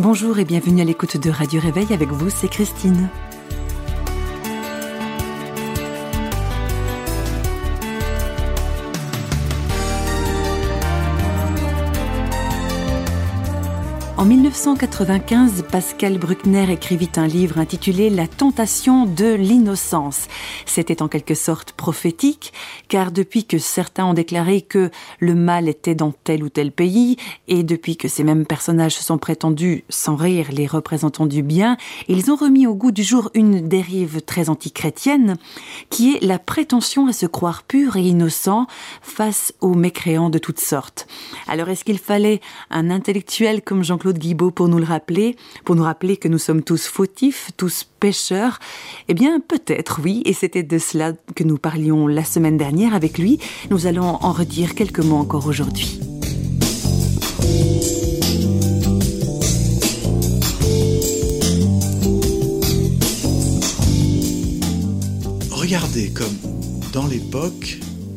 Bonjour et bienvenue à l'écoute de Radio Réveil, avec vous, c'est Christine. En 1995, Pascal Bruckner écrivit un livre intitulé « La tentation de l'innocence ». C'était en quelque sorte prophétique, car depuis que certains ont déclaré que le mal était dans tel ou tel pays, et depuis que ces mêmes personnages se sont prétendus, sans rire, les représentants du bien, ils ont remis au goût du jour une dérive très antichrétienne, qui est la prétention à se croire pur et innocent face aux mécréants de toutes sortes. Alors est-ce qu'il fallait un intellectuel comme Jean-Claude Guibaud pour nous rappeler que nous sommes tous fautifs, tous pécheurs? Eh bien, peut-être, oui, et c'était de cela que nous parlions la semaine dernière avec lui. Nous allons en redire quelques mots encore aujourd'hui. Regardez comme, dans l'époque,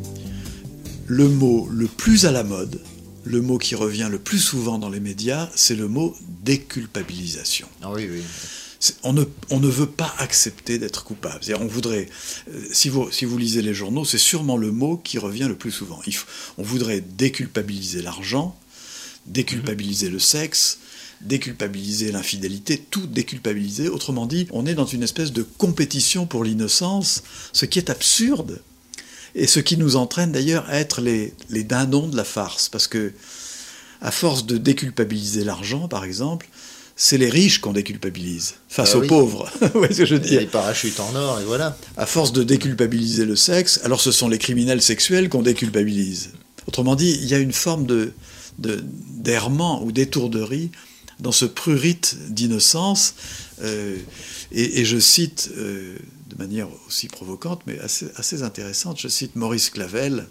le mot le plus à la mode, le mot qui revient le plus souvent dans les médias, c'est le mot déculpabilisation. Ah oui, oui. On ne veut pas accepter d'être coupable. C'est-à-dire, on voudrait, si vous lisez les journaux, c'est sûrement le mot qui revient le plus souvent. On voudrait déculpabiliser l'argent, déculpabiliser le sexe, déculpabiliser l'infidélité, tout déculpabiliser. Autrement dit, on est dans une espèce de compétition pour l'innocence, ce qui est absurde. Et ce qui nous entraîne d'ailleurs à être les dindons de la farce, parce que à force de déculpabiliser l'argent, par exemple, c'est les riches qu'on déculpabilise face aux pauvres. Vous voyez ce que je veux dire ? Les parachutes en or, et voilà. À force de déculpabiliser le sexe, alors ce sont les criminels sexuels qu'on déculpabilise. Autrement dit, il y a une forme d'errement ou d'étourderie dans ce prurit d'innocence. Et je cite, de manière aussi provocante, mais assez intéressante, je cite Maurice Clavel,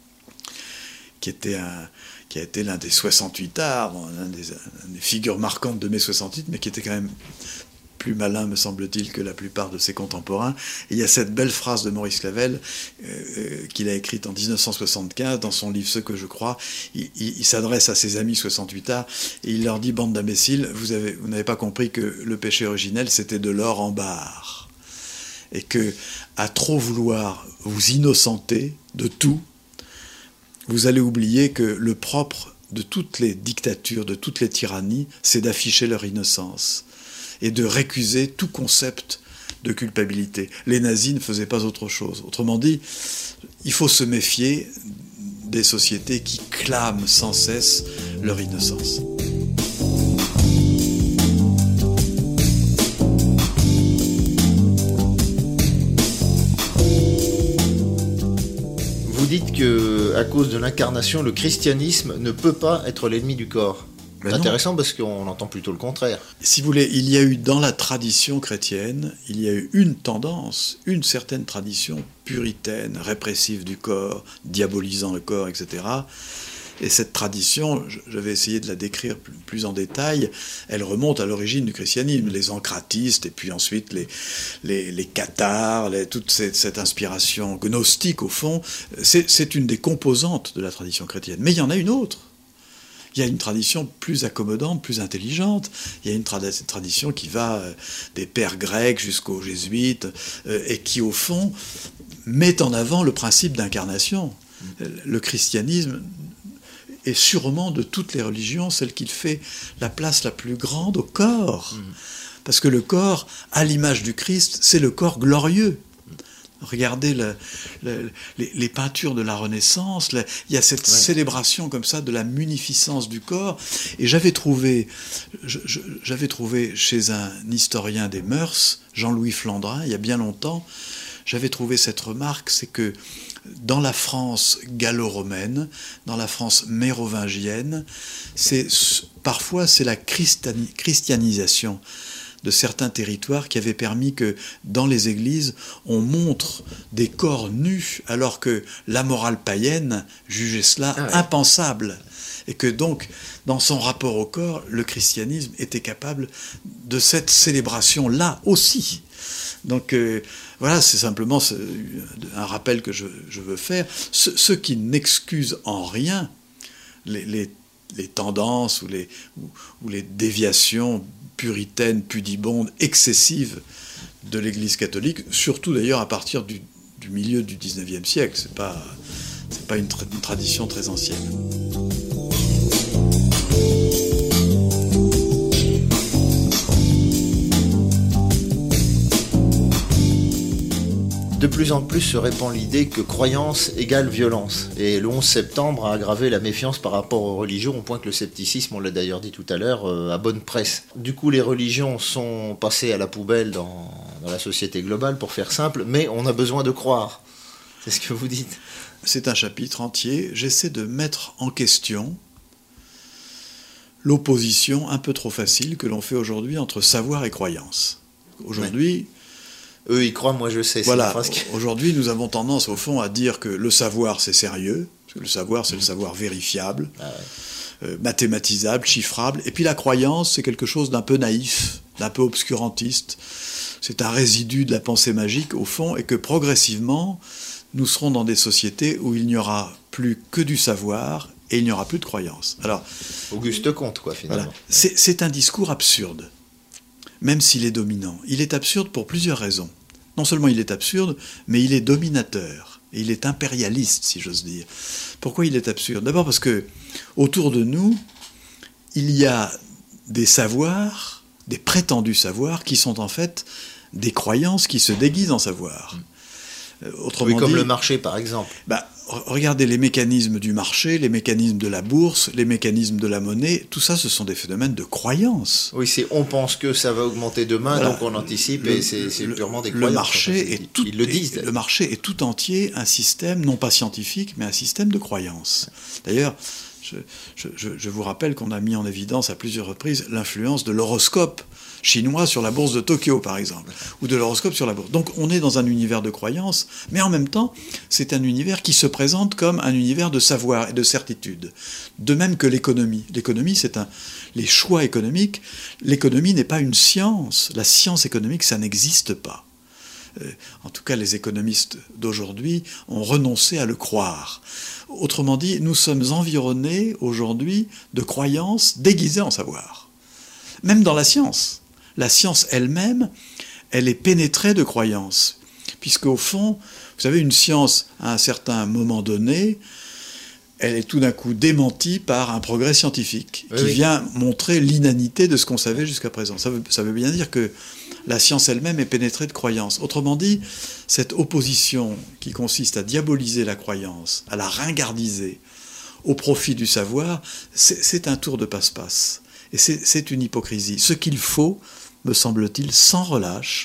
qui a été l'un des 68 arts, l'un des figures marquantes de mai 68, mais qui était quand même plus malin, me semble-t-il, que la plupart de ses contemporains. Et il y a cette belle phrase de Maurice Clavel qu'il a écrite en 1975 dans son livre « Ce que je crois ». Il s'adresse à ses amis 68 arts et il leur dit « Bande d'imbéciles, vous n'avez pas compris que le péché originel, c'était de l'or en barre. Et que, à trop vouloir vous innocenter de tout, vous allez oublier que le propre de toutes les dictatures, de toutes les tyrannies, c'est d'afficher leur innocence et de récuser tout concept de culpabilité. Les nazis ne faisaient pas autre chose. Autrement dit, il faut se méfier des sociétés qui clament sans cesse leur innocence. Vous dites qu'à cause de l'incarnation, le christianisme ne peut pas être l'ennemi du corps. C'est intéressant parce qu'on entend plutôt le contraire. Si vous voulez, il y a eu dans la tradition chrétienne, il y a eu une tendance, une certaine tradition puritaine, répressive du corps, diabolisant le corps, etc. Et cette tradition, je vais essayer de la décrire plus en détail, elle remonte à l'origine du christianisme, les ancratistes, et puis ensuite les cathares, toute cette inspiration gnostique au fond, c'est une des composantes de la tradition chrétienne. Mais il y en a une autre. Il y a une tradition plus accommodante, plus intelligente. Il y a une tradition qui va des pères grecs jusqu'aux jésuites, et qui, au fond, met en avant le principe d'incarnation. Le christianisme est sûrement, de toutes les religions, celle qui fait la place la plus grande au corps. Parce que le corps, à l'image du Christ, c'est le corps glorieux. Regardez les peintures de la Renaissance, il y a cette célébration comme ça de la munificence du corps. Et j'avais trouvé chez un historien des mœurs, Jean-Louis Flandrin, il y a bien longtemps, j'avais trouvé cette remarque, c'est que dans la France gallo-romaine, dans la France mérovingienne, parfois c'est la christianisation de certains territoires qui avaient permis que dans les églises, on montre des corps nus, alors que la morale païenne jugeait cela impensable. Et que donc, dans son rapport au corps, le christianisme était capable de cette célébration-là aussi. Donc voilà, c'est simplement un rappel que je veux faire. Ce qui n'excuse en rien les les tendances ou les déviations puritaines, pudibondes, excessives de l'Église catholique, surtout d'ailleurs à partir du milieu du XIXe siècle. C'est pas une tradition très ancienne. De plus en plus se répand l'idée que croyance égale violence. Et le 11 septembre a aggravé la méfiance par rapport aux religions, au point que le scepticisme, on l'a d'ailleurs dit tout à l'heure, a bonne presse. Du coup, les religions sont passées à la poubelle dans la société globale, pour faire simple, mais on a besoin de croire. C'est ce que vous dites. C'est un chapitre entier. J'essaie de mettre en question l'opposition un peu trop facile que l'on fait aujourd'hui entre savoir et croyance. Aujourd'hui... Ouais. Eux, ils croient, moi je sais. Voilà, aujourd'hui nous avons tendance au fond à dire que le savoir c'est sérieux, parce que le savoir c'est le savoir vérifiable, mathématisable, chiffrable, et puis la croyance c'est quelque chose d'un peu naïf, d'un peu obscurantiste, c'est un résidu de la pensée magique au fond, et que progressivement nous serons dans des sociétés où il n'y aura plus que du savoir et il n'y aura plus de croyance. Alors, Auguste Comte, quoi, finalement. Voilà. C'est un discours absurde. Même s'il est dominant. Il est absurde pour plusieurs raisons. Non seulement il est absurde, mais il est dominateur. Et il est impérialiste, si j'ose dire. Pourquoi il est absurde ? D'abord parce que, autour de nous, il y a des savoirs, des prétendus savoirs, qui sont en fait des croyances qui se déguisent en savoir. Autrement comme dit, le marché, par exemple. Regardez les mécanismes du marché, les mécanismes de la bourse, les mécanismes de la monnaie, tout ça, ce sont des phénomènes de croyance. Oui, on pense que ça va augmenter demain, voilà. Donc on anticipe, et c'est purement des croyances. Le marché est tout entier un système, non pas scientifique, mais un système de croyances. D'ailleurs, je vous rappelle qu'on a mis en évidence à plusieurs reprises l'influence de l'horoscope chinois sur la bourse de Tokyo, par exemple, ou de l'horoscope sur la bourse. Donc on est dans un univers de croyances, mais en même temps, c'est un univers qui se présente comme un univers de savoir et de certitude. De même que l'économie. L'économie, c'est les choix économiques. L'économie n'est pas une science. La science économique, ça n'existe pas. En tout cas, les économistes d'aujourd'hui ont renoncé à le croire. Autrement dit, nous sommes environnés aujourd'hui de croyances déguisées en savoir. Même dans la science. La science elle-même, elle est pénétrée de croyances. Puisqu'au fond, vous savez, une science, à un certain moment donné, elle est tout d'un coup démentie par un progrès scientifique qui vient montrer l'inanité de ce qu'on savait jusqu'à présent. Ça veut bien dire que la science elle-même est pénétrée de croyances. Autrement dit, cette opposition qui consiste à diaboliser la croyance, à la ringardiser au profit du savoir, c'est un tour de passe-passe. Et c'est une hypocrisie. Ce qu'il faut, me semble-t-il, sans relâche,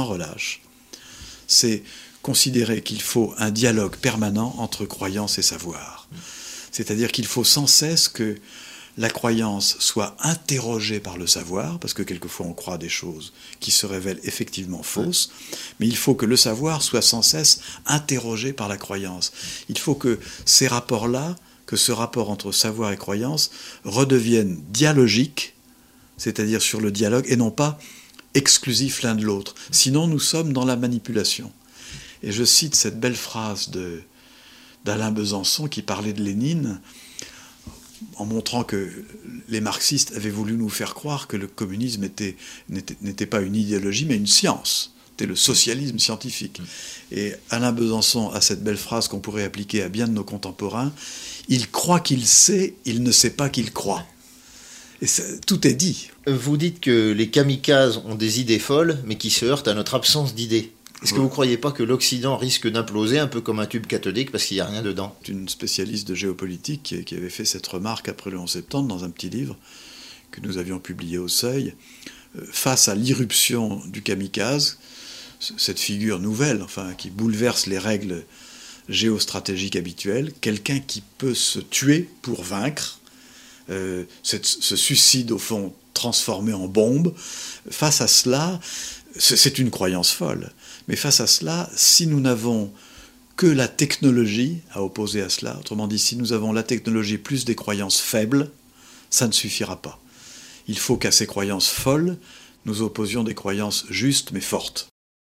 c'est considérer qu'il faut un dialogue permanent entre croyance et savoir. C'est-à-dire qu'il faut sans cesse que la croyance soit interrogée par le savoir, parce que quelquefois on croit des choses qui se révèlent effectivement fausses, mais il faut que le savoir soit sans cesse interrogé par la croyance. Il faut que ces rapports-là, que ce rapport entre savoir et croyance redevienne dialogique, c'est-à-dire sur le dialogue, et non pas exclusif l'un de l'autre. Sinon, nous sommes dans la manipulation. Et je cite cette belle phrase d'Alain Besançon qui parlait de Lénine, en montrant que les marxistes avaient voulu nous faire croire que le communisme n'était pas une idéologie, mais une science. C'était le socialisme scientifique. Et Alain Besançon a cette belle phrase qu'on pourrait appliquer à bien de nos contemporains. Il croit qu'il sait, il ne sait pas qu'il croit. Et tout est dit. Vous dites que les kamikazes ont des idées folles, mais qui se heurtent à notre absence d'idées. Est-ce que vous ne croyez pas que l'Occident risque d'imploser un peu comme un tube cathodique parce qu'il n'y a rien dedans ? Une spécialiste de géopolitique qui avait fait cette remarque après le 11 septembre dans un petit livre que nous avions publié au Seuil, face à l'irruption du kamikaze, cette figure nouvelle, qui bouleverse les règles géostratégiques habituelles, quelqu'un qui peut se tuer pour vaincre, ce suicide au fond transformé en bombe. Face à cela, c'est une croyance folle, mais face à cela, si nous n'avons que la technologie à opposer à cela, autrement dit, si nous avons la technologie plus des croyances faibles, ça ne suffira pas. Il faut qu'à ces croyances folles, nous opposions des croyances justes mais fortes.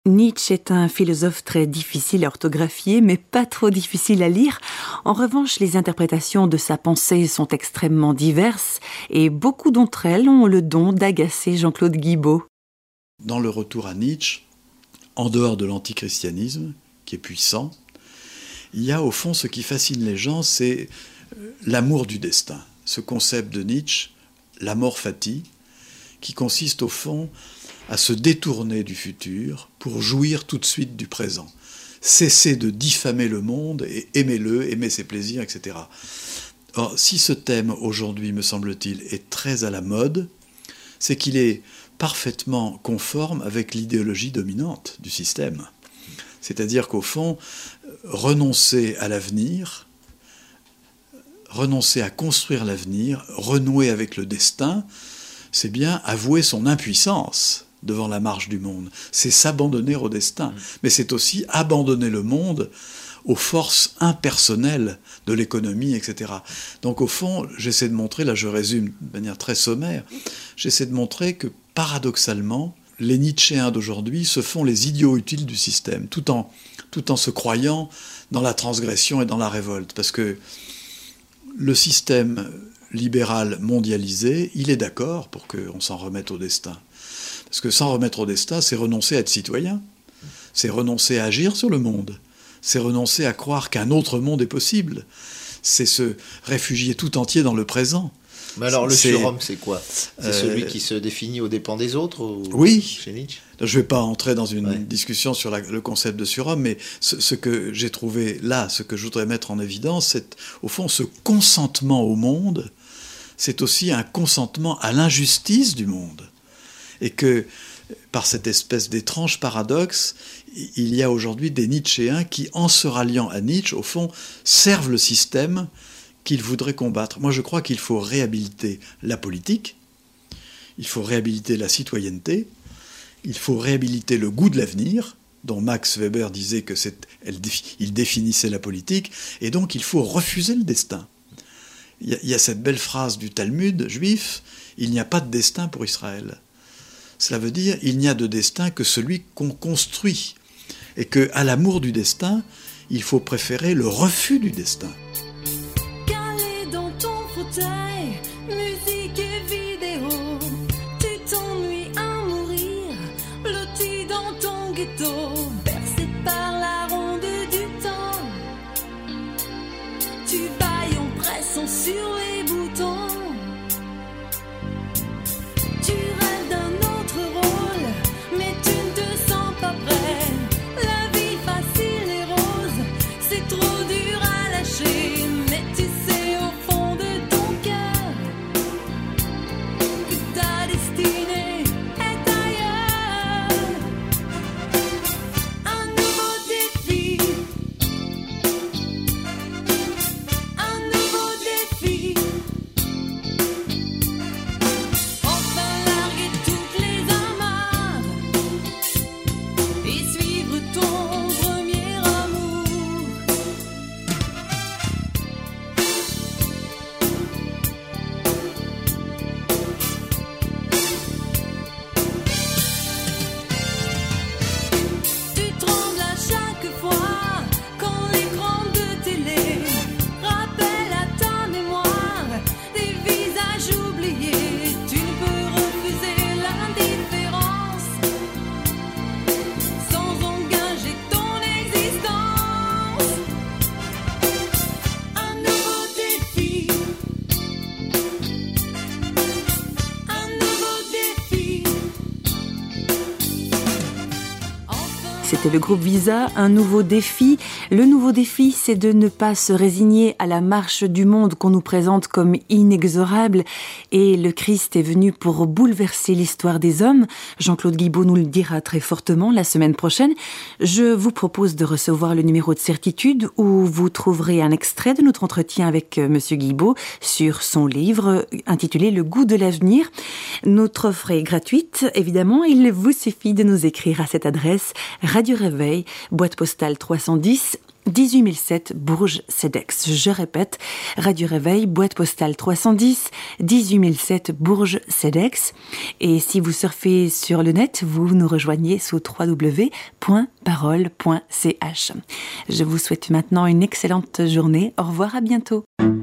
Nietzsche est un philosophe très difficile à orthographier, mais pas trop difficile à lire. En revanche, les interprétations de sa pensée sont extrêmement diverses et beaucoup d'entre elles ont le don d'agacer Jean-Claude Guibaud. Dans le retour à Nietzsche, en dehors de l'antichristianisme, qui est puissant, il y a au fond ce qui fascine les gens, c'est l'amour du destin. Ce concept de Nietzsche, l'amor fati, qui consiste au fond à se détourner du futur pour jouir tout de suite du présent. Cesser de diffamer le monde et aimer-le, aimer ses plaisirs, etc. Or, si ce thème aujourd'hui, me semble-t-il, est très à la mode, c'est qu'il est parfaitement conforme avec l'idéologie dominante du système. C'est-à-dire qu'au fond, renoncer à l'avenir, renoncer à construire l'avenir, renouer avec le destin, c'est bien avouer son impuissance devant la marche du monde. C'est s'abandonner au destin. Mais c'est aussi abandonner le monde aux forces impersonnelles de l'économie, etc. Donc au fond, j'essaie de montrer, là je résume de manière très sommaire, j'essaie de montrer que paradoxalement, les Nietzschéens d'aujourd'hui se font les idiots utiles du système, tout en se croyant dans la transgression et dans la révolte. Parce que le système libéral mondialisé, il est d'accord pour qu'on s'en remette au destin. Parce que s'en remettre au destin, c'est renoncer à être citoyen, c'est renoncer à agir sur le monde, c'est renoncer à croire qu'un autre monde est possible, c'est se réfugier tout entier dans le présent. Mais alors le surhomme, c'est quoi ? C'est celui qui se définit aux dépens des autres oui. Chez Nietzsche ? Je ne vais pas entrer dans une discussion sur le concept de surhomme, mais ce que j'ai trouvé là, ce que je voudrais mettre en évidence, c'est au fond ce consentement au monde, c'est aussi un consentement à l'injustice du monde. Et que par cette espèce d'étrange paradoxe, il y a aujourd'hui des Nietzschéens qui, en se ralliant à Nietzsche, au fond, servent le système qu'ils voudraient combattre. Moi, je crois qu'il faut réhabiliter la politique, il faut réhabiliter la citoyenneté, il faut réhabiliter le goût de l'avenir, dont Max Weber disait qu'il définissait la politique, et donc il faut refuser le destin. Il y a cette belle phrase du Talmud juif, « Il n'y a pas de destin pour Israël ». Cela veut dire il n'y a de destin que celui qu'on construit, et qu'à l'amour du destin, il faut préférer le refus du destin. Calé dans ton fauteuil, musique et vidéo, tu t'ennuies à mourir, blotti dans ton ghetto, bercé par la ronde du temps. Tu bailles en pressant sur les boutons. Tu rêves d'un autre rôle, mais tu ne te sens pas prêt. La vie facile et rose, c'est trop dur à lâcher. Mais tu sais au fond de ton cœur que ta destinée est ailleurs. Un nouveau défi, un nouveau défi. Enfin larguer toutes les amarres et suivre ton premier amour. Tu trembles à chaque fois quand l'écran de télé rappelle à ta mémoire des visages oubliés. Tu ne peux refuser l'indifférence sans engager ton existence. Un nouveau défi, un nouveau défi. C'était le groupe Visa, un nouveau défi. Le nouveau défi, c'est de ne pas se résigner à la marche du monde qu'on nous présente comme inexorable. Et le Christ est venu pour bouleverser l'histoire des hommes. Jean-Claude Guibaud nous le dira très fortement la semaine prochaine. Je vous propose de recevoir le numéro de Certitude où vous trouverez un extrait de notre entretien avec Monsieur Guibaud sur son livre intitulé Le goût de l'avenir. Notre offre est gratuite, évidemment. Il vous suffit de nous écrire à cette adresse radio Réveil, boîte postale 310 18007 Bourges-Cedex. Je répète, Radio Réveil, boîte postale 310 18007 Bourges-Cedex. Et si vous surfez sur le net, vous nous rejoignez sous www.parole.ch. Je vous souhaite maintenant une excellente journée. Au revoir, à bientôt.